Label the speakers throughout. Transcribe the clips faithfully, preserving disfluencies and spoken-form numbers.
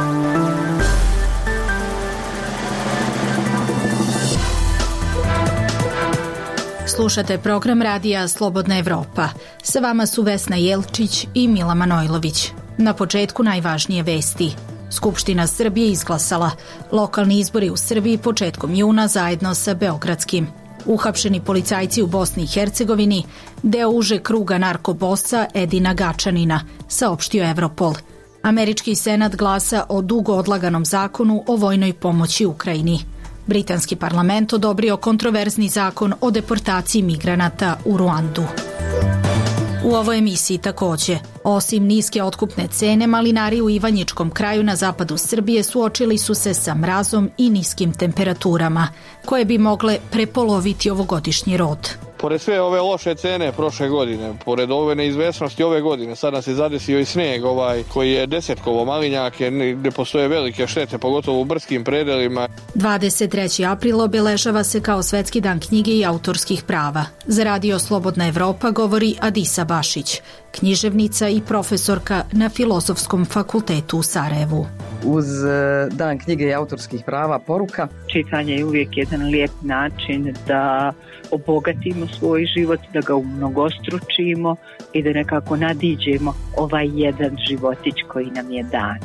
Speaker 1: Slušate program radija Slobodna Evropa. Sa vama su Vesna Jelčić i Mila Manojlović. Na početku najvažnije vesti. Skupština Srbije izglasala lokalni izbori u Srbiji početkom juna zajedno sa beogradskim. Uhapšeni policajci u Bosni i Hercegovini, deo uže kruga narkobosa Edina Gačanina, saopštio Europol. Američki senat glasa o dugo odlaganom zakonu o vojnoj pomoći Ukrajini. Britanski parlament odobrio kontroverzni zakon o deportaciji migranata u Ruandu. U ovoj emisiji takođe, osim niske otkupne cene, malinari u Ivanjičkom kraju na zapadu Srbije suočili su se sa mrazom i niskim temperaturama, koje bi mogle prepoloviti ovogodišnji rod.
Speaker 2: Pored sve ove loše cene prošle godine, pored ove neizvesnosti ove godine, sad nas je zadesio i sneg ovaj, koji je desetkovo malinjake, gde postoje velike štete, pogotovo u brskim predelima.
Speaker 1: dvadeset treći april obeležava se kao Svetski dan knjige i autorskih prava. Za radio Slobodna Evropa govori Adisa Bašić, književnica i profesorka na Filozofskom fakultetu u Sarajevu.
Speaker 3: Uz dan knjige i autorskih prava poruka.
Speaker 4: Čitanje je uvijek jedan lijep način da obogatimo svoj život, da ga umnogostručimo i da nekako nadiđemo ovaj jedan životić koji nam je dan.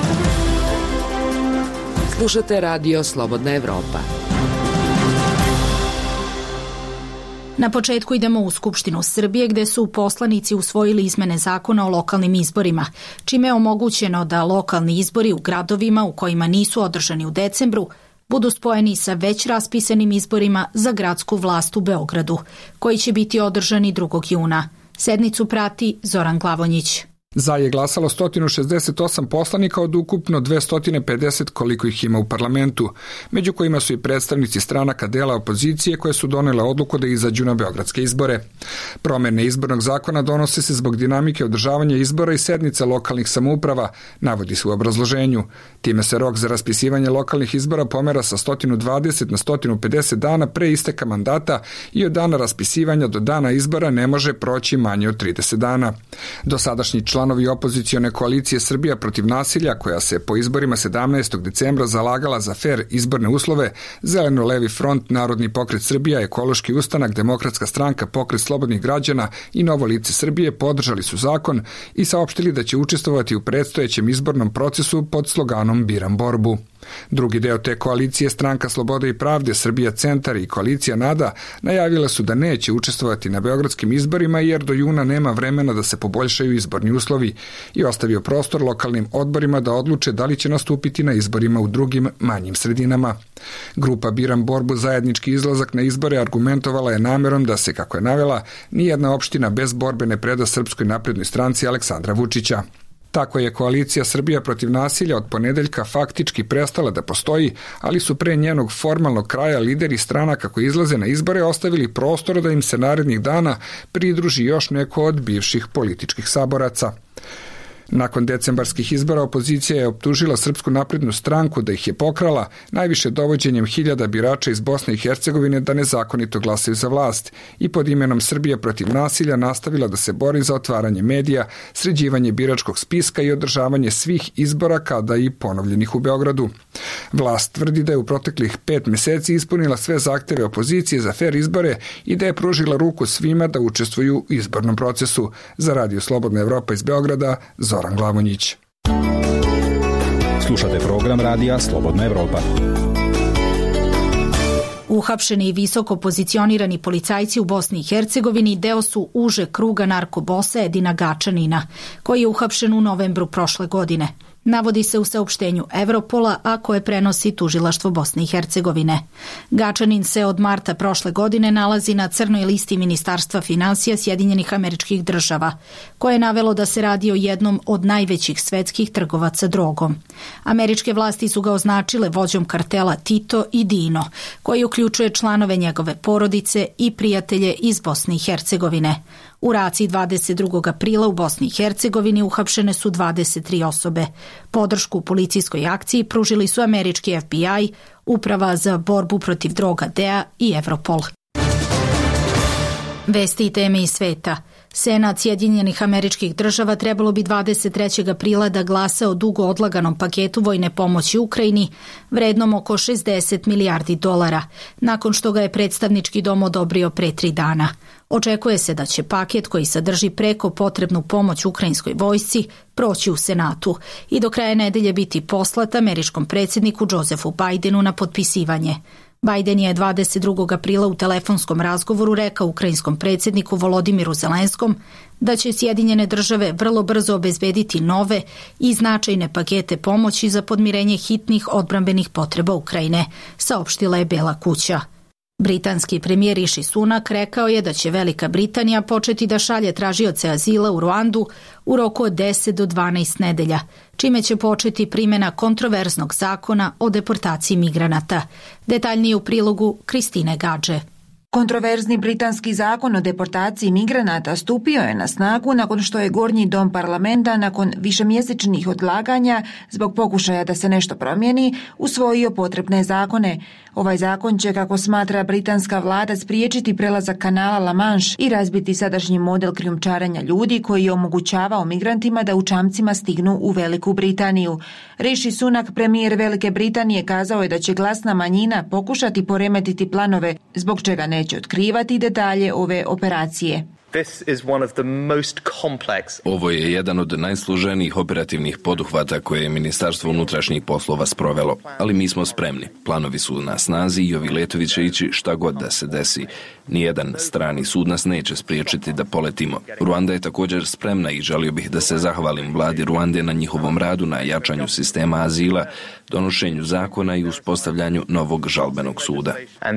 Speaker 5: Slušate radio Slobodna Evropa.
Speaker 1: Na početku idemo u Skupštinu Srbije gde su poslanici usvojili izmene zakona o lokalnim izborima, čime je omogućeno da lokalni izbori u gradovima u kojima nisu održani u decembru budu spojeni sa već raspisanim izborima za gradsku vlast u Beogradu, koji će biti održani drugog juna. Sednicu prati Zoran Glavonjić.
Speaker 6: Za je glasalo sto šezdeset osam poslanika od ukupno dvesta pedeset koliko ih ima u parlamentu, među kojima su i predstavnici stranaka dela opozicije koje su donele odluku da izađu na beogradske izbore. Promene izbornog zakona donose se zbog dinamike održavanja izbora i sednica lokalnih samouprava, navodi se u obrazloženju. Time se rok za raspisivanje lokalnih izbora pomera sa sto dvadeset na sto pedeset dana pre isteka mandata i od dana raspisivanja do dana izbora ne može proći manje od trideset dana. Dosadašnji član Članovi opozicione koalicije Srbija protiv nasilja, koja se po izborima sedamnaestog decembra zalagala za fer izborne uslove, Zeleno-levi front, Narodni pokret Srbija, Ekološki ustanak, Demokratska stranka, Pokret slobodnih građana i Novo lice Srbije podržali su zakon i saopštili da će učestvovati u predstojećem izbornom procesu pod sloganom Biram borbu. Drugi deo te koalicije, Stranka slobode i pravde, Srbija centar i koalicija Nada, najavila su da neće učestvovati na beogradskim izborima jer do juna nema vremena da se poboljšaju izborni uslovi i ostavio prostor lokalnim odborima da odluče da li će nastupiti na izborima u drugim manjim sredinama. Grupa Biram borbu zajednički izlazak na izbore argumentovala je namerom da se, kako je navela, nijedna opština bez borbe ne preda Srpskoj naprednoj stranci Aleksandra Vučića. Tako je koalicija Srbija protiv nasilja od ponedeljka faktički prestala da postoji, ali su pre njenog formalnog kraja lideri stranaka koji izlaze na izbore ostavili prostor da im se narednih dana pridruži još neko od bivših političkih saboraca. Nakon decembarskih izbora opozicija je optužila Srpsku naprednu stranku da ih je pokrala, najviše dovođenjem hiljada birača iz Bosne i Hercegovine da nezakonito glasaju za vlast i pod imenom Srbija protiv nasilja nastavila da se bori za otvaranje medija, sređivanje biračkog spiska i održavanje svih izbora kada i ponovljenih u Beogradu. Vlast tvrdi da je u proteklih pet meseci ispunila sve zahteve opozicije za fer izbore i da je pružila ruku svima da učestvuju u izbornom procesu. Za radio Slobodna Evropa iz Beograda, Zoran Glavonjić.
Speaker 7: Slušate program radija Slobodna Evropa.
Speaker 1: Uhapšeni i visoko pozicionirani policajci u Bosni i Hercegovini deo su uže kruga narkobosa Edina Gačanina, koji je uhapšen u novembru prošle godine. Navodi se u saopštenju Europola, a koje prenosi tužilaštvo Bosne i Hercegovine. Gačanin se od marta prošle godine nalazi na crnoj listi Ministarstva finansija Sjedinjenih Američkih Država, koje je navelo da se radi o jednom od najvećih svetskih trgovaca drogom. Američke vlasti su ga označile vođom kartela Tito i Dino, koji uključuje članove njegove porodice i prijatelje iz Bosne i Hercegovine. U raciji dvadeset drugog aprila u Bosni i Hercegovini uhapšene su dvadeset tri osobe. Podršku u policijskoj akciji pružili su američki F B I, Uprava za borbu protiv droga D E A i Europol. Vesti i teme iz sveta. Senat Sjedinjenih Američkih Država trebalo bi dvadeset trećeg aprila da glasa o dugo odlaganom paketu vojne pomoći Ukrajini, vrednom oko šezdeset milijardi dolara, nakon što ga je predstavnički dom odobrio pre tri dana. Očekuje se da će paket koji sadrži preko potrebnu pomoć ukrajinskoj vojsci proći u Senatu i do kraja nedelje biti poslat američkom predsjedniku Josefu Bidenu na potpisivanje. Biden je dvadeset drugog aprila u telefonskom razgovoru rekao ukrajinskom predsjedniku Volodimiru Zelenskom da će Sjedinjene države vrlo brzo obezbediti nove i značajne pakete pomoći za podmirenje hitnih odbrambenih potreba Ukrajine, saopštila je Bela kuća. Britanski premijer Rishi Sunak rekao je da će Velika Britanija početi da šalje tražioce azila u Ruandu u roku od deset do dvanaest nedelja, čime će početi primjena kontroverznog zakona o deportaciji migranata. Detaljnije u prilogu Kristine Gadže.
Speaker 8: Kontroverzni britanski zakon o deportaciji migranata stupio je na snagu nakon što je Gornji dom parlamenta nakon višemjesečnih odlaganja zbog pokušaja da se nešto promijeni usvojio potrebne zakone. Ovaj zakon će, kako smatra britanska vlada, spriječiti prelazak kanala La Manche i razbiti sadašnji model krijumčarenja ljudi koji je omogućavao migrantima da u čamcima stignu u Veliku Britaniju. Rishi Sunak, premijer Velike Britanije, kazao je da će glasna manjina pokušati poremetiti planove, zbog čega neće otkrivati detalje ove operacije.
Speaker 9: Ovo je jedan od najsloženijih operativnih poduhvata koje je Ministarstvo unutrašnjih poslova sprovelo, ali mi smo spremni. Planovi su na snazi i ovi letovi će ići šta god da se desi. Nijedan strani sud nas neće spriječiti da poletimo. Ruanda je također spremna i želio bih da se zahvalim vladi Ruande na njihovom radu na jačanju sistema azila, donošenju zakona i uspostavljanju novog žalbenog suda.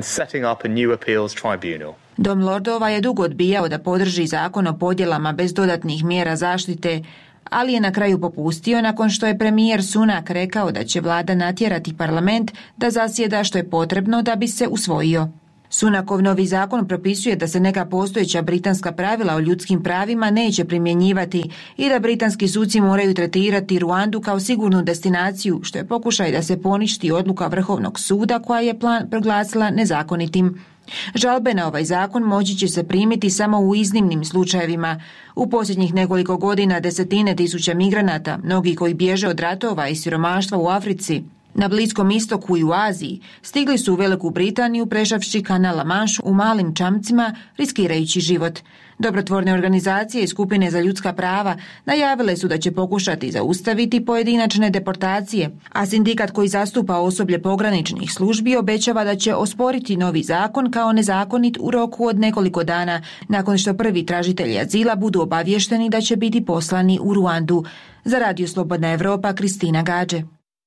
Speaker 8: Dom lordova je dugo odbijao da podrži zakon o podjelama bez dodatnih mjera zaštite, ali je na kraju popustio nakon što je premijer Sunak rekao da će vlada natjerati parlament da zasjeda što je potrebno da bi se usvojio. Sunakov novi zakon propisuje da se neka postojeća britanska pravila o ljudskim pravima neće primjenjivati i da britanski suci moraju tretirati Ruandu kao sigurnu destinaciju, što je pokušaj da se poništi odluka Vrhovnog suda koja je plan proglasila nezakonitim. Žalbe na ovaj zakon moći će se primiti samo u iznimnim slučajevima. U posljednjih nekoliko godina desetine tisuća migranata, mnogi koji bježe od ratova i siromaštva u Africi, na Bliskom istoku i u Aziji, stigli su u Veliku Britaniju prešavši kanal La Manche u malim čamcima, riskirajući život. Dobrotvorne organizacije i skupine za ljudska prava najavile su da će pokušati zaustaviti pojedinačne deportacije, a sindikat koji zastupa osoblje pograničnih službi obećava da će osporiti novi zakon kao nezakonit u roku od nekoliko dana, nakon što prvi tražitelji azila budu obavješteni da će biti poslani u Ruandu. Za Radio Slobodna Evropa, Kristina Gadže.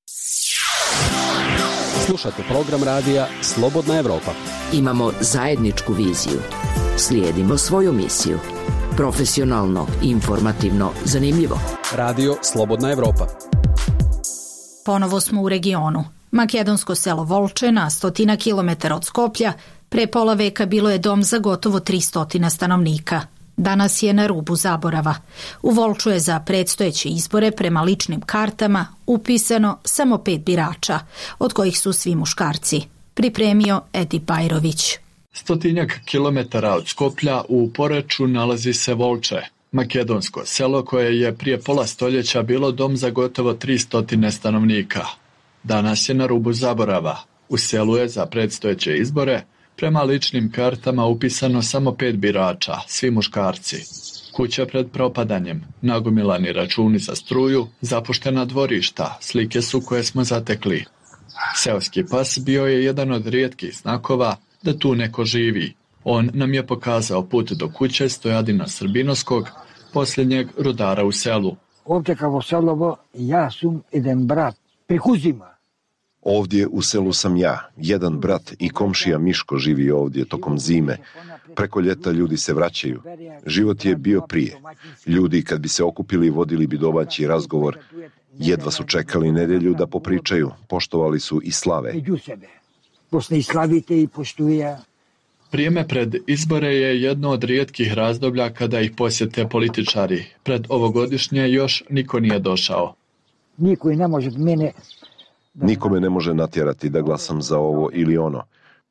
Speaker 7: Slušate program radija Slobodna Evropa.
Speaker 5: Imamo zajedničku viziju. Slijedimo svoju misiju. Profesionalno, informativno, zanimljivo.
Speaker 7: Radio Slobodna Evropa.
Speaker 1: Ponovo smo u regionu. Makedonsko selo Volče, na stotina kilometara od Skoplja, pre pola veka bilo je dom za gotovo tristo stanovnika. Danas je na rubu zaborava. U Volču je za predstojeće izbore prema ličnim kartama upisano samo pet birača, od kojih su svi muškarci. Pripremio Edi Bajrović.
Speaker 10: Stotinjak kilometara od Skoplja u Poreču nalazi se Volče, makedonsko selo koje je prije pola stoljeća bilo dom za gotovo tristo stanovnika. Danas je na rubu zaborava. U selu je za predstojeće izbore prema ličnim kartama upisano samo pet birača, svi muškarci. Kuća pred propadanjem, nagomilani računi za struju, zapuštena dvorišta, slike su koje smo zatekli. Seoski pas bio je jedan od rijetkih znakova da tu neko živi. On nam je pokazao put do kuće Stojadina Srbinovskog, posljednjeg rudara u selu.
Speaker 11: Ovdje kao selovo, ja sam jedan brat, Pekuzima.
Speaker 12: Ovdje u selu sam ja, jedan brat i komšija Miško živi ovdje tokom zime. Preko ljeta ljudi se vraćaju. Život je bio prije. Ljudi kad bi se okupili vodili bi domaći razgovor. Jedva su čekali nedjelju da popričaju, poštovali su i slave.
Speaker 11: Posle slavite i poštuje.
Speaker 10: Vrijeme pred izbore je jedno od rijetkih razdoblja kada ih posjete političari. Pred ovogodišnje još niko nije došao.
Speaker 11: Niko ne može mene...
Speaker 12: Nikome ne može natjerati da glasam za ovo ili ono.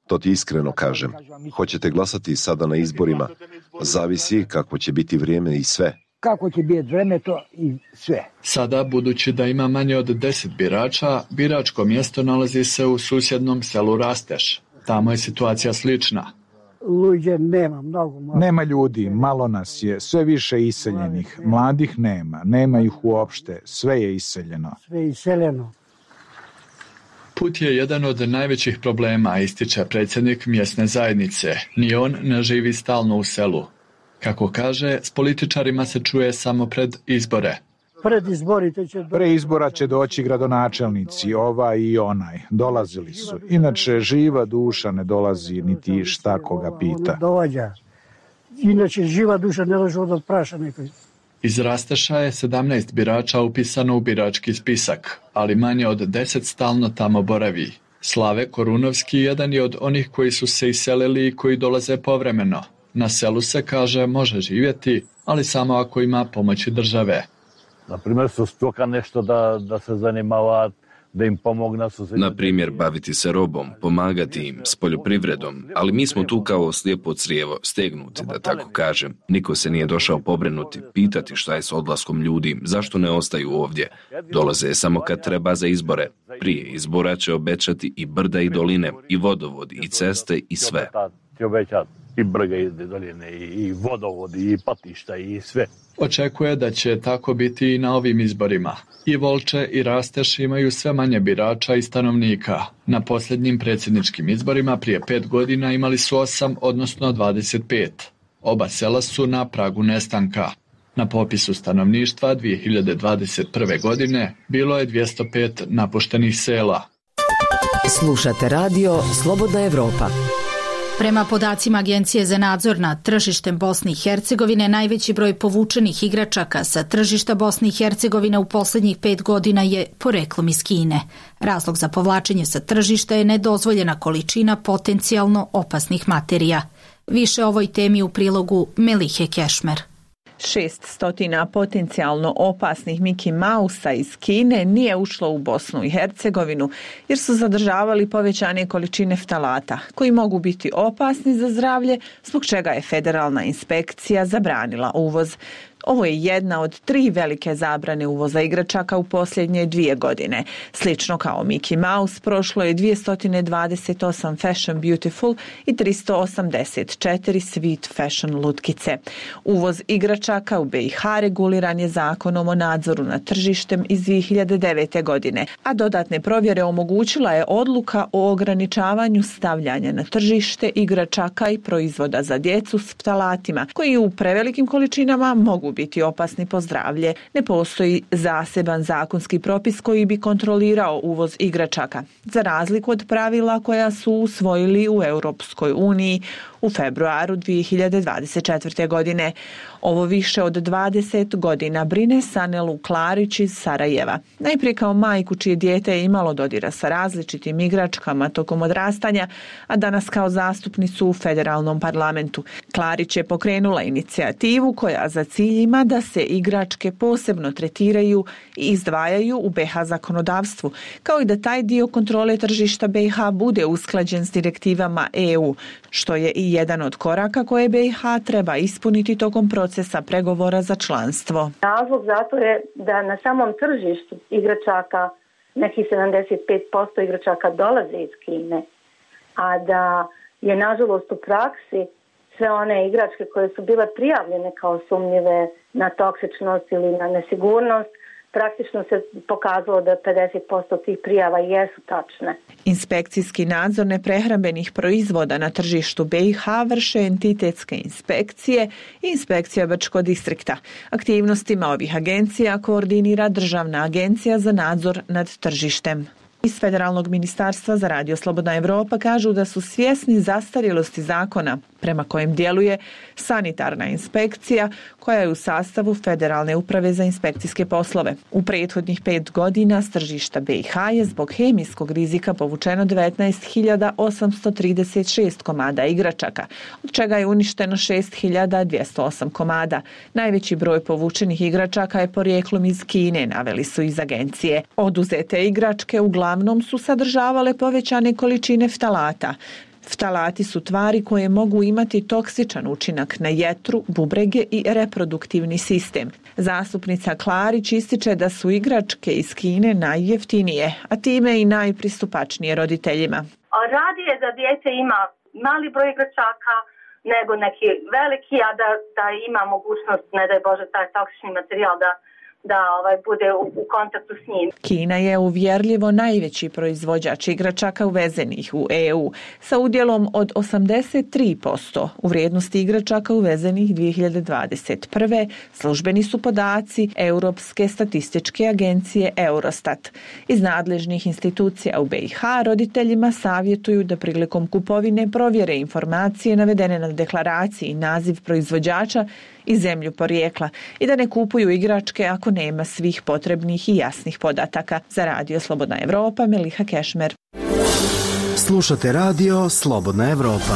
Speaker 12: To ti iskreno kažem. Hoćete glasati sada na izborima? Zavisi kako će biti vrijeme i sve.
Speaker 11: Kako će biti vreme to i sve.
Speaker 10: Sada, budući da ima manje od deset birača, biračko mjesto nalazi se u susjednom selu Rasteš. Tamo je situacija slična.
Speaker 11: Luđe nema, mnogo malo.
Speaker 13: Nema ljudi, malo nas je, sve više iseljenih. Mladih nema, nema ih uopšte, sve je iseljeno.
Speaker 11: Sve je iseljeno.
Speaker 10: Put je jedan od najvećih problema, ističe predsjednik mjesne zajednice. Ni on ne živi stalno u selu. Kako kaže, s političarima se čuje samo pred izbore.
Speaker 11: Pred izbori to će...
Speaker 13: Pre izbora će doći gradonačelnici, ovaj i onaj. Dolazili su. Inače, živa duša ne dolazi, niti šta koga pita.
Speaker 11: Dođa. Inače, živa duša ne dođe od praša nekoj.
Speaker 10: Iz Rasteša je sedamnaest birača upisano u birački spisak, ali manje od deset stalno tamo boravi. Slave Korunovski jedan je od onih koji su se iselili i koji dolaze povremeno. Na selu se, kaže, može živjeti, ali samo ako ima pomoći države.
Speaker 14: Na primjer, su stoka nešto da, da se zanimava, da im pomogna. Su se...
Speaker 9: Na primjer, baviti se robom, pomagati im s poljoprivredom, ali mi smo tu kao slijepo crijevo, stegnuti, da tako kažem. Niko se nije došao pobrinuti, pitati šta je s odlaskom ljudi, zašto ne ostaju ovdje. Dolaze samo kad treba za izbore. Prije izbora će obećati i brda i doline, i vodovod, i ceste, i sve.
Speaker 14: I brga i doline, i vodovodi, i patišta, i sve.
Speaker 10: Očekuje da će tako biti i na ovim izborima. I Volče i Rasteš imaju sve manje birača i stanovnika. Na posljednjim predsjedničkim izborima prije pet godina imali su osam, odnosno dvadeset pet. Oba sela su na pragu nestanka. Na popisu stanovništva dvije hiljade dvadeset prve. godine bilo je dvjesto pet napuštenih sela.
Speaker 15: Slušate radio Slobodna Evropa.
Speaker 1: Prema podacima Agencije za nadzor nad tržištem Bosne i Hercegovine, najveći broj povučenih igračaka sa tržišta Bosne i Hercegovine u posljednjih pet godina je poreklom iz Kine. Razlog za povlačenje sa tržišta je nedozvoljena količina potencijalno opasnih materija. Više o ovoj temi u prilogu Melihe Kešmer.
Speaker 16: šeststo potencijalno opasnih Mickey Mausa iz Kine nije ušlo u Bosnu i Hercegovinu jer su zadržavali povećane količine ftalata koji mogu biti opasni za zdravlje, zbog čega je federalna inspekcija zabranila uvoz. Ovo je jedna od tri velike zabrane uvoza igračaka u posljednje dvije godine. Slično kao Mickey Mouse, prošlo je dvjesto dvadeset osam Fashion Beautiful i tristo osamdeset četiri Sweet Fashion lutkice. Uvoz igračaka u B i H reguliran je zakonom o nadzoru nad tržištem iz dvije hiljade devete. godine, a dodatne provjere omogućila je odluka o ograničavanju stavljanja na tržište igračaka i proizvoda za djecu s ftalatima, koji u prevelikim količinama mogu biti opasni po zdravlje. Ne postoji zaseban zakonski propis koji bi kontrolirao uvoz igračaka, za razliku od pravila koja su usvojili u Europskoj uniji u februaru dvije hiljade dvadeset četvrte. godine. Ovo više od dvadeset godina brine Sanelu Klarić iz Sarajeva. Najprije kao majku čije dijete je imalo dodira sa različitim igračkama tokom odrastanja, a danas kao zastupnicu u federalnom parlamentu. Klarić je pokrenula inicijativu koja za cilj ima da se igračke posebno tretiraju i izdvajaju u B i H zakonodavstvu, kao i da taj dio kontrole tržišta B i H bude usklađen s direktivama E U, što je i jedan od koraka koje B i H treba ispuniti tokom procesa pregovora za članstvo.
Speaker 17: Razlog zato je da na samom tržištu igračaka nekih sedamdeset pet posto igračaka dolaze iz Kine, a da je nažalost u praksi sve one igračke koje su bile prijavljene kao sumnjive na toksičnost ili na nesigurnost, praktično se pokazalo da pedeset posto tih prijava jesu tačne.
Speaker 16: Inspekcijski nadzor neprehrambenih proizvoda na tržištu B i H vrše entitetske inspekcije i inspekcija Brčkog distrikta. Aktivnostima ovih agencija koordinira Državna agencija za nadzor nad tržištem. Iz Federalnog ministarstva za radio Slobodna Evropa kažu da su svjesni zastarjelosti zakona prema kojem djeluje sanitarna inspekcija koja je u sastavu Federalne uprave za inspekcijske poslove. U prethodnih pet godina s tržišta B i H je zbog hemijskog rizika povučeno devetnaest hiljada osamsto trideset šest komada igračaka, od čega je uništeno šest hiljada dvjesto osam komada. Najveći broj povučenih igračaka je porijeklom iz Kine, naveli su iz agencije. Oduzete igračke uglavnom su sadržavale povećane količine ftalata. Ftalati su tvari koje mogu imati toksičan učinak na jetru, bubrege i reproduktivni sistem. Zastupnica Klarić ističe da su igračke iz Kine najjeftinije, a time i najpristupačnije roditeljima.
Speaker 17: Radije da dijete ima mali broj igračaka nego neki veliki, a da, da ima mogućnost, ne daj Bože, taj toksični materijal da da ovaj, bude u, u kontaktu s njim.
Speaker 16: Kina je uvjerljivo najveći proizvođač igračaka uvezenih u E U sa udjelom od osamdeset tri posto u vrijednosti igračaka uvezenih dvije hiljade dvadeset prve. Službeni su podaci Europske statističke agencije Eurostat. Iz nadležnih institucija u B i H roditeljima savjetuju da prilikom kupovine provjere informacije navedene na deklaraciji, naziv proizvođača i zemlju porijekla i da ne kupuju igračke ako nema svih potrebnih i jasnih podataka. Za Radio Slobodna Evropa, Meliha Kešmer.
Speaker 18: Slušate Radio Slobodna Evropa.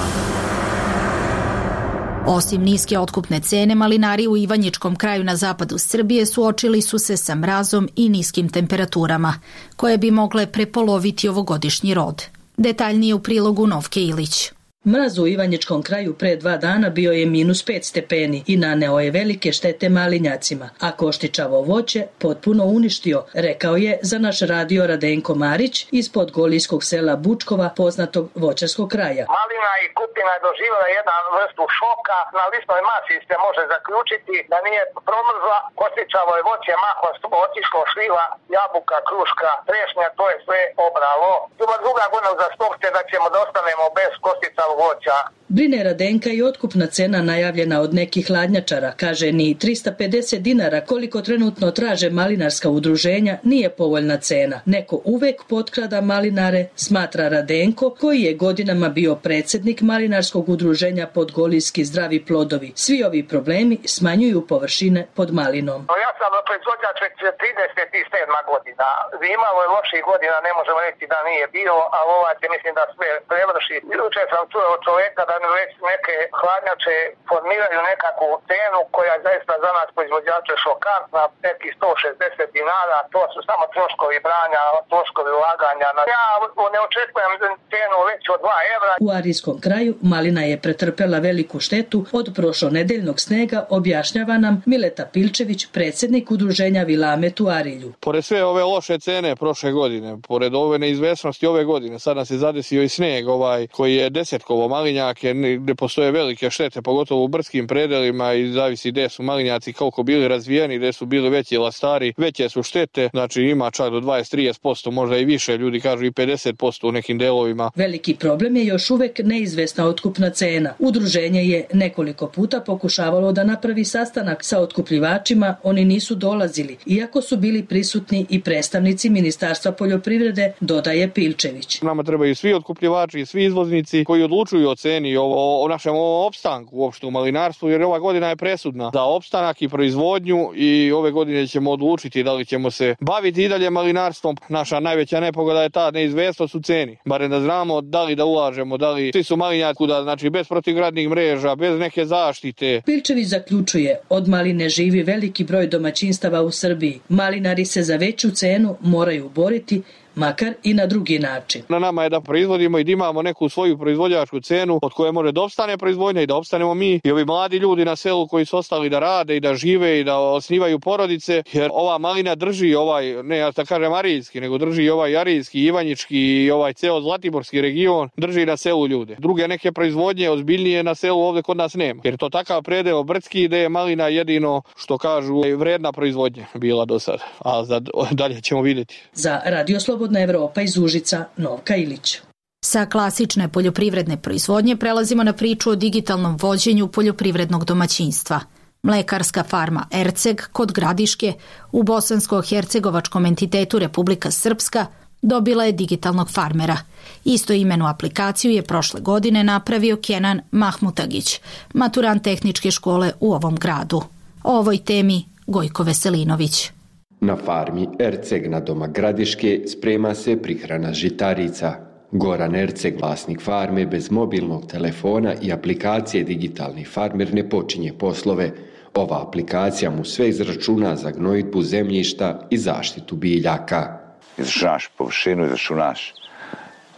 Speaker 1: Osim niske otkupne cene, malinari u Ivanjičkom kraju na zapadu Srbije suočili su se sa mrazom i niskim temperaturama, koje bi mogle prepoloviti ovogodišnji rod. Detaljnije u prilogu Novke Ilić.
Speaker 19: Mraz u Ivanjičkom kraju pre dva dana bio je minus pet stepeni i naneo je velike štete malinjacima, a koštičavo voće potpuno uništio, rekao je za naš radio Radenko Marić iz podgolijskog sela Bučkova, poznatog voćarskog kraja.
Speaker 20: Malina i kupina je doživjela jednu vrstu šoka. Na listnoj masi se može zaključiti da nije promrzla, koštičavo je voće mahom otišlo, šljiva, jabuka, kruška, trešnja, to je sve obralo. Druga druga godina za stopce da ćemo da ostanemo bez koštičavog voća.
Speaker 19: Brine Radenka i otkupna cena najavljena od nekih hladnjačara. Kaže, ni trista pedeset dinara koliko trenutno traže malinarska udruženja nije povoljna cena. Neko uvek potkrada malinare, smatra Radenko, koji je godinama bio predsjednik malinarskog udruženja Podgolijski zdravi plodovi. Svi ovi problemi smanjuju površine pod malinom.
Speaker 20: Ja sam proizvođač već trideset sedma godina. Imalo je loših godina, ne možemo reći da nije bilo, a ovaj će mislim da sve prevrši. Juče sam čuo od čovjeka da već neke hladnjače formiraju nekakvu cenu koja je zaista za nas proizvođače šokantna, neki sto šezdeset dinara, to su samo troškovi branja, troškovi ulaganja. Ja ne očekujem cenu već od dva evra.
Speaker 19: U Arijskom kraju malina je pretrpela veliku štetu od prošlonedeljnog snega, objašnjava nam Mileta Pilčević, predsjednik udruženja Vilamet u Arilju.
Speaker 2: Pored sve ove loše cene prošle godine, pored ove neizvesnosti ove godine, sad nas je zadesio i sneg ovaj koji je desetkovo malinjake, gdje postoje velike štete, pogotovo u brdskim predelima i zavisi gdje su malinjaci koliko bili razvijeni, gdje su bili veći lastari, veće su štete, znači ima čak do dvadeset do trideset posto, možda i više, ljudi kažu i pedeset posto u nekim delovima.
Speaker 19: Veliki problem je još uvek neizvesna otkupna cena. Udruženje je nekoliko puta pokušavalo da napravi sastanak sa otkupljivačima, oni nisu dolazili, iako su bili prisutni i predstavnici Ministarstva poljoprivrede, dodaje Pilčević.
Speaker 2: Nama trebaju svi otkupljivači i svi izvoznici koji odlučuju o ceni, o, o našem opstanku uopšte u malinarstvu, jer ova godina je presudna za opstanak i proizvodnju i ove godine ćemo odlučiti da li ćemo se baviti i dalje malinarstvom. Naša najveća nepogoda je ta neizvesnost u ceni. Barem da znamo da li da ulažemo, da li svi su malinjaci kuda, znači bez protivgradnih mreža, bez neke zaštite.
Speaker 19: Pilčević zaključuje, od maline živi veliki broj domaćinstava u Srbiji. Malinari se za veću cenu moraju boriti, makar i na drugi način.
Speaker 2: Na nama je da proizvodimo i da imamo neku svoju proizvođačku cenu od koje može da opstane proizvodnja i da opstanemo mi i ovi mladi ljudi na selu koji su ostali da rade i da žive i da osnivaju porodice, jer ova malina drži ovaj, ne ja da kažem arijski, nego drži ovaj arijski, ivanjički i ovaj ceo zlatiborski region, drži na selu ljude. Druge neke proizvodnje ozbiljnije na selu ovdje kod nas nema, jer to takav predeo brdski da je malina jedino što kažu vredna proizvodnja bila do sada, a za, dalje ćemo vidjeti.
Speaker 19: Za Radio Slobodna Evropa iz Užica, Novka Ilić.
Speaker 1: Sa klasične poljoprivredne proizvodnje prelazimo na priču o digitalnom vođenju poljoprivrednog domaćinstva. Mlekarska farma Erceg kod Gradiške u bosansko-hercegovačkom entitetu Republika Srpska dobila je digitalnog farmera. Istoimenu aplikaciju je prošle godine napravio Kenan Mahmutagić, maturant tehničke škole u ovom gradu. O ovoj temi Gojko Veselinović.
Speaker 21: Na farmi Erceg na doma Gradiške sprema se prihrana žitarica. Goran Erceg, vlasnik farme, bez mobilnog telefona i aplikacije Digitalni farmer ne počinje poslove. Ova aplikacija mu sve izračuna za gnojidbu zemljišta i zaštitu biljaka.
Speaker 22: Izračunaš površinu, izračunaš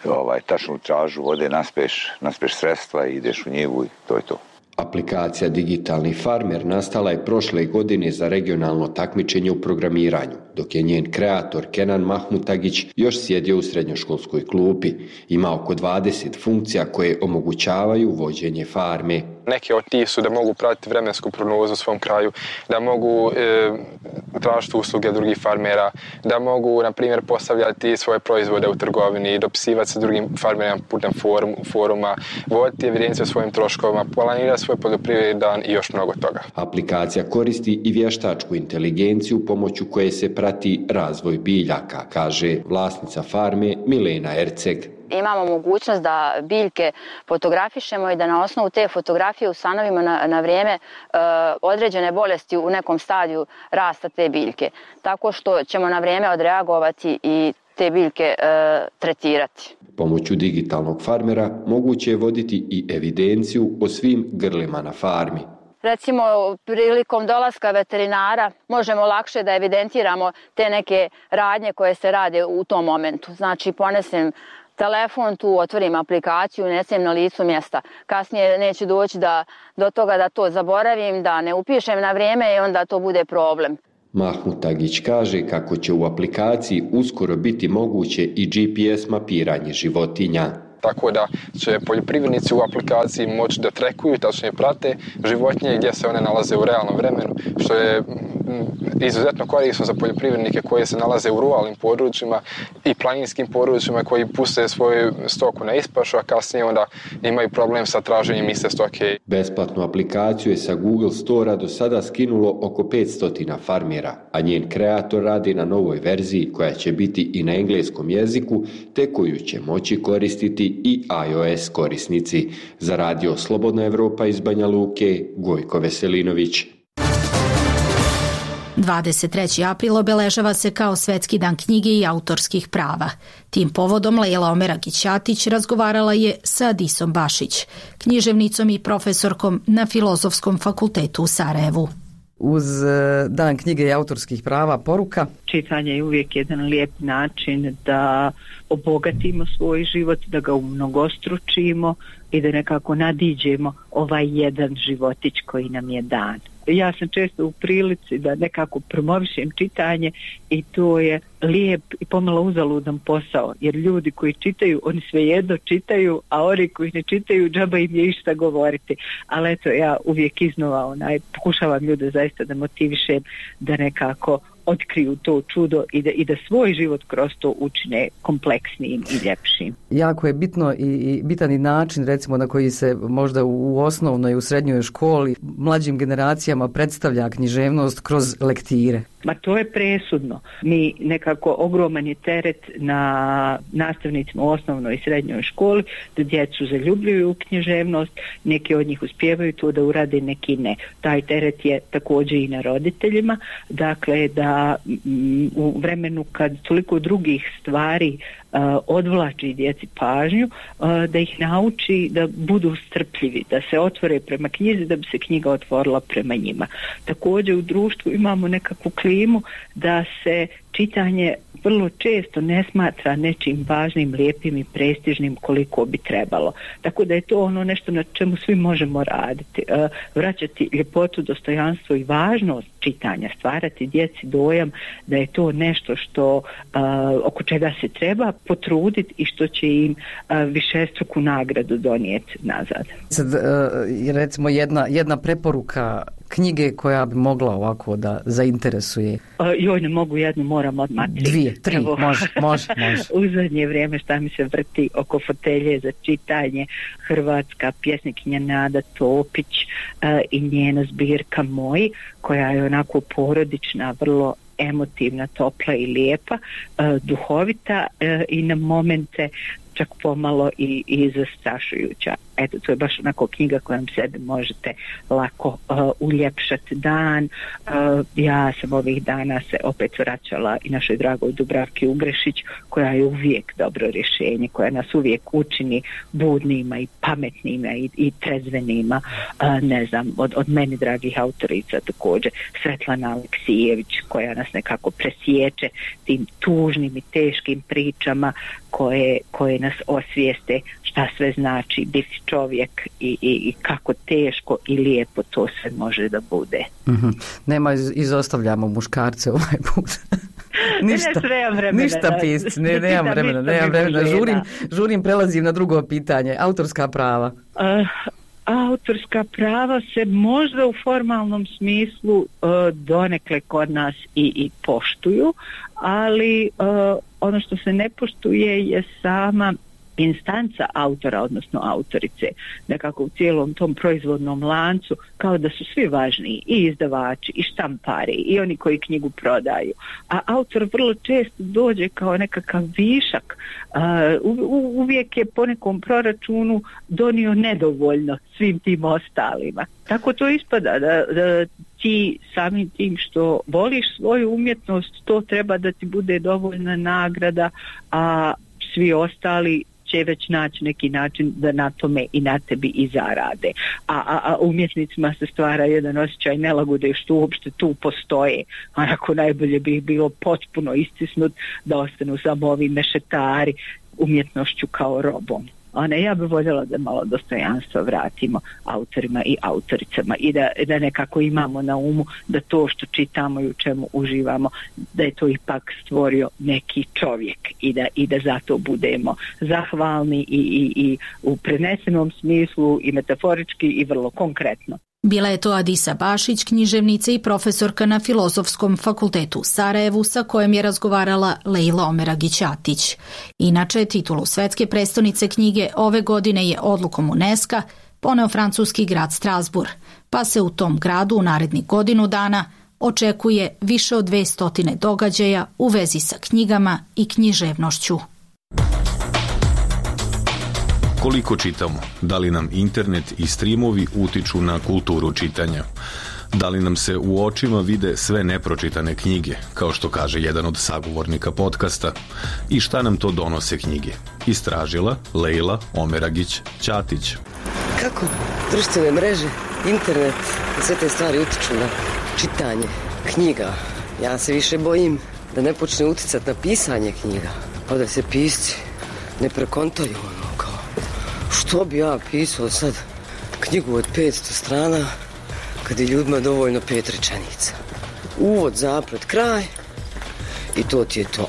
Speaker 3: ovaj, tačnu čažu vode, naspeš, naspeš sredstva i ideš u njivu i to je to.
Speaker 21: Aplikacija Digitalni farmer nastala je prošle godine za regionalno takmičenje u programiranju, dok je njen kreator Kenan Mahmutagić još sjedio u srednjoškolskoj klupi. Ima oko dvadeset funkcija koje omogućavaju vođenje farme.
Speaker 22: Neke od tih su da mogu pratiti vremensku prognozu u svom kraju, da mogu e, tražiti usluge drugih farmera, da mogu, na primjer, postavljati svoje proizvode u trgovini, dopisivati se drugim farmerima putem forum, foruma, voditi evidenciju o svojim troškovima, planirati svoj poljoprivredni dan i još mnogo toga.
Speaker 21: Aplikacija koristi i vještačku inteligenciju pomoću koje se prati razvoj biljaka, kaže vlasnica farme Milena Erceg.
Speaker 23: Imamo mogućnost da biljke fotografišemo i da na osnovu te fotografije ustanovimo na, na vrijeme e, određene bolesti u nekom stadiju rasta te biljke. Tako što ćemo na vrijeme odreagovati i te biljke e, tretirati.
Speaker 21: Pomoću digitalnog farmera moguće je voditi i evidenciju o svim grlima na farmi.
Speaker 23: Recimo, prilikom dolaska veterinara možemo lakše da evidentiramo te neke radnje koje se rade u tom momentu. Znači, ponesem telefon tu, otvorim aplikaciju, unesem na licu mjesta. Kasnije neće doći da, do toga da to zaboravim, da ne upišem na vrijeme i onda to bude problem.
Speaker 21: Mahmutagić kaže kako će u aplikaciji uskoro biti moguće i G P S mapiranje životinja.
Speaker 22: Tako da će poljoprivrednici u aplikaciji moći da trekuju, tačnije prate životinje gdje se one nalaze u realnom vremenu, što je izuzetno korisno za poljoprivrednike koji se nalaze u ruralnim područjima i planinskim područjima koji puste svoju stoku na ispašu, a kasnije onda imaju problem sa traženjem iste stoke.
Speaker 21: Besplatnu aplikaciju je sa Google Store-a do sada skinulo oko petsto farmera, a njen kreator radi na novoj verziji koja će biti i na engleskom jeziku, te koju će moći koristiti i iOS korisnici. Za radio Slobodna Evropa iz Banja Luke, Gojko Veselinović.
Speaker 1: dvadeset treći april obeležava se kao Svetski dan knjige i autorskih prava. Tim povodom Lejla Omeragić-Ćatić razgovarala je sa Adisom Bašić, književnicom i profesorkom na Filozofskom fakultetu u Sarajevu.
Speaker 24: Uz dan knjige i autorskih prava poruka?
Speaker 4: Čitanje je uvijek jedan lijep način da obogatimo svoj život, da ga umnogostručimo i da nekako nadiđemo ovaj jedan životić koji nam je dan. Ja sam često u prilici da nekako promovišem čitanje i to je lijep i pomalo uzaludan posao, jer ljudi koji čitaju, oni svejedno čitaju, a oni koji ne čitaju, džaba im je išta govoriti. Ali eto, ja uvijek iznova onaj, pokušavam ljude zaista da motivišem da nekako otkriju to čudo i da, i da svoj život kroz to učine kompleksnijim i ljepšim.
Speaker 24: Jako je bitno i, i bitan i način, recimo, na koji se možda u osnovnoj i u srednjoj školi mlađim generacijama predstavlja književnost kroz lektire.
Speaker 4: Ma to je presudno. Mi nekako ogroman je teret na nastavnicima u osnovnoj i srednjoj školi da djecu zaljubljuju u književnost, neki od njih uspijevaju to da urade, neki ne. Taj teret je također i na roditeljima, dakle da m, u vremenu kad toliko drugih stvari uh, odvlači djeci pažnju, uh, da ih nauči da budu strpljivi, da se otvore prema knjizi, da bi se knjiga otvorila prema njima. Također u društvu imamo nekakvu klimu da se čitanje vrlo često ne smatra nečim važnim, lijepim i prestižnim koliko bi trebalo. Tako da je to ono nešto na čemu svi možemo raditi. E, vraćati ljepotu, dostojanstvo i važnost čitanja, stvarati djeci dojam da je to nešto što e, oko čega se treba potruditi i što će im e, višestruku nagradu donijeti nazad.
Speaker 24: Sad, e, recimo jedna, jedna preporuka knjige koja bi mogla ovako da zainteresuje.
Speaker 4: Uh, joj, ne mogu jednu, moram odmah tri.
Speaker 24: Dvije, tri, Evo, može, može, može.
Speaker 4: U zadnje vrijeme šta mi se vrti oko fotelje za čitanje, hrvatska pjesnikinja Nada Topić uh, i njena zbirka Moji, koja je onako porodična, vrlo emotivna, topla i lijepa, uh, duhovita uh, i na momente čak pomalo i, i zastrašujuća. Eto, to je baš onako knjiga kojom sebe možete lako uh, uljepšati dan. Uh, ja sam ovih dana se opet vraćala i našoj dragoj Dubravki Ugrešić, koja je uvijek dobro rješenje, koja nas uvijek učini budnima i pametnima i, i trezvenima. Uh, ne znam, od, od meni dragih autorica također Svetlana Aleksijević, koja nas nekako presječe tim tužnim i teškim pričama koje, koje nas osvijeste šta sve znači biti čovjek i, i, i kako teško i lijepo to sve može da bude.
Speaker 24: Mm-hmm. Nema, iz, izostavljamo muškarce ovaj put. ništa,
Speaker 4: ne,
Speaker 24: ništa pisci, ne, nemam vremena, nemam vremena. Žurim, žurim, prelazim na drugo pitanje. Autorska prava.
Speaker 4: Uh, autorska prava se možda u formalnom smislu uh, donekle kod nas i, i poštuju, ali uh, ono što se ne poštuje je sama instanca autora, odnosno autorice, nekako u cijelom tom proizvodnom lancu, kao da su svi važniji, i izdavači, i štampari, i oni koji knjigu prodaju. A autor vrlo često dođe kao nekakav višak, uh, uvijek je po nekom proračunu donio nedovoljno svim tim ostalima. Tako to ispada da, da ti samim tim što voliš svoju umjetnost, to treba da ti bude dovoljna nagrada, a svi ostali će već naći neki način da na tome i na tebi i zarade. A, a, a umjetnicima se stvara jedan osjećaj nelagode što uopšte tu postoje. Onako najbolje bi bilo potpuno istisnut da ostanu samo ovi mešetari umjetnošću kao robom. One, ja bih voljela da malo dostojanstva vratimo autorima i autoricama i da, da nekako imamo na umu da to što čitamo i u čemu uživamo, da je to ipak stvorio neki čovjek i da, i da zato budemo zahvalni i, i, i u prenesenom smislu i metaforički i vrlo konkretno.
Speaker 1: Bila je to Adisa Bašić, književnica i profesorka na Filozofskom fakultetu u Sarajevu, sa kojom je razgovarala Lejla Omeragić-Atić. Inače, titulu svetske prestonice knjige ove godine je odlukom UNESCO poneo francuski grad Strasbourg, pa se u tom gradu u narednih godinu dana očekuje više od dvesta događaja u vezi sa knjigama i književnošću.
Speaker 5: Koliko čitamo? Da li nam internet i streamovi utiču na kulturu čitanja? Da li nam se u očima vide sve nepročitane knjige, kao što kaže jedan od sagovornika podcasta? I šta nam to donose knjige? Istražila Lejla Omeragić-Ćatić.
Speaker 6: Kako društvene mreže, internet i sve te stvari utiču na čitanje knjiga? Ja se više bojim da ne počne uticati na pisanje knjiga, pa da se pisci ne prekontaju ono kao što bi ja pisao sad knjigu od petsto strana kad je ljudima dovoljno pet rečenica. Uvod, zaplet, kraj i to ti je to.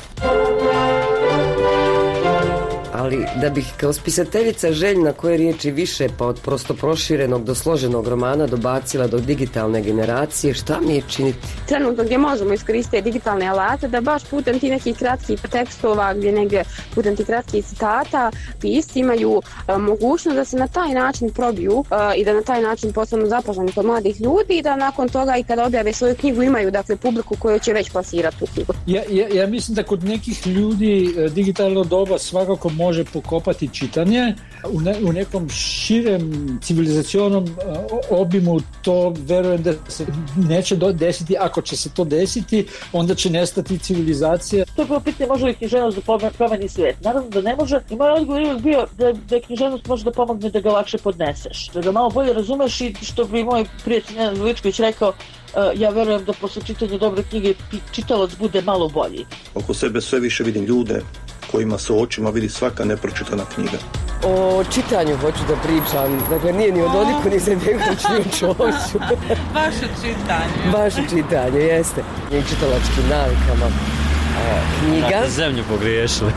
Speaker 6: Ali da bih kao spisateljica željna koje riječi više pa od prosto proširenog do složenog romana dobacila do digitalne generacije, šta mi je činiti?
Speaker 7: Trenutno gdje možemo iskoristiti digitalne alate da baš putem ti nekih kratkih tekstova, gdje negdje putem ti kratkih citata pisci imaju a, mogućnost da se na taj način probiju a, i da na taj način postanu zapaženi kod mladih ljudi i da nakon toga i kada objave svoju knjigu imaju dakle publiku koju će već plasirati tu knjigu.
Speaker 8: Ja, ja, ja mislim da kod nekih ljudi digitalno doba svakako može pokopati čitanje. U, ne, u nekom širem civilizacionom uh, obimu to verujem da se neće desiti. Ako će se to desiti, onda će nestati civilizacija.
Speaker 25: To je bilo pitanje može li književnost da promeni svijet. Naravno da ne može. I moj odgovor je bio da, da književnost može da pomogne da ga lakše podneseš. Da ga malo bolje razumeš i što bi moj prijatelj Nenad Veličković rekao, uh, ja verujem da posle čitanja dobre knjige čitalac bude malo bolji.
Speaker 26: Oko sebe sve više vidim ljude kojima se očima vidi svaka nepročitana knjiga.
Speaker 6: O čitanju hoću da pričam. Dakle, nije ni o Dodiku, ni Izetbegović, ni o Čoviću.
Speaker 27: Baš o čitanju.
Speaker 6: Baš o čitanju, jeste. I čitalačkim navikama. A, knjiga...
Speaker 28: Znate zemlju pogriješili.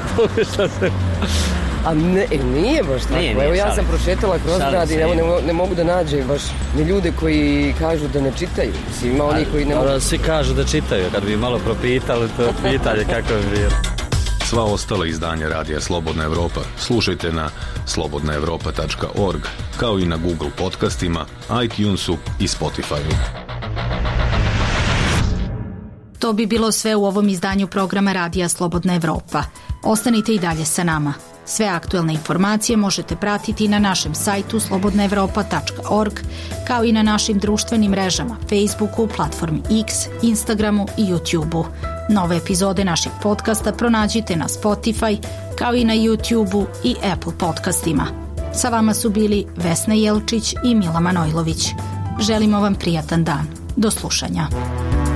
Speaker 6: A ne, nije baš tako. Nije, nije, Evo ja sam prošetala kroz grad i ne, ne, ne mogu da nađem baš ni ljude koji kažu da ne čitaju. Mislim, ima oni koji ne mogu...
Speaker 28: Da, svi kažu da čitaju. Kad bi malo propitali, to pitanje kako bi bilo.
Speaker 5: Sva ostala izdanja Radija Slobodna Evropa slušajte na slobodna evropa tačka org, kao i na Google podcastima, iTunesu i Spotifyu.
Speaker 1: To bi bilo sve u ovom izdanju programa Radija Slobodna Evropa. Ostanite i dalje sa nama. Sve aktuelne informacije možete pratiti na našem sajtu slobodna evropa tačka org, kao i na našim društvenim mrežama Facebooku, platformi X, Instagramu i YouTubeu. Nove epizode naših podcasta pronađite na Spotify, kao i na YouTubeu i Apple podcastima. Sa vama su bili Vesna Jelčić i Mila Manojlović. Želimo vam prijatan dan. Do slušanja.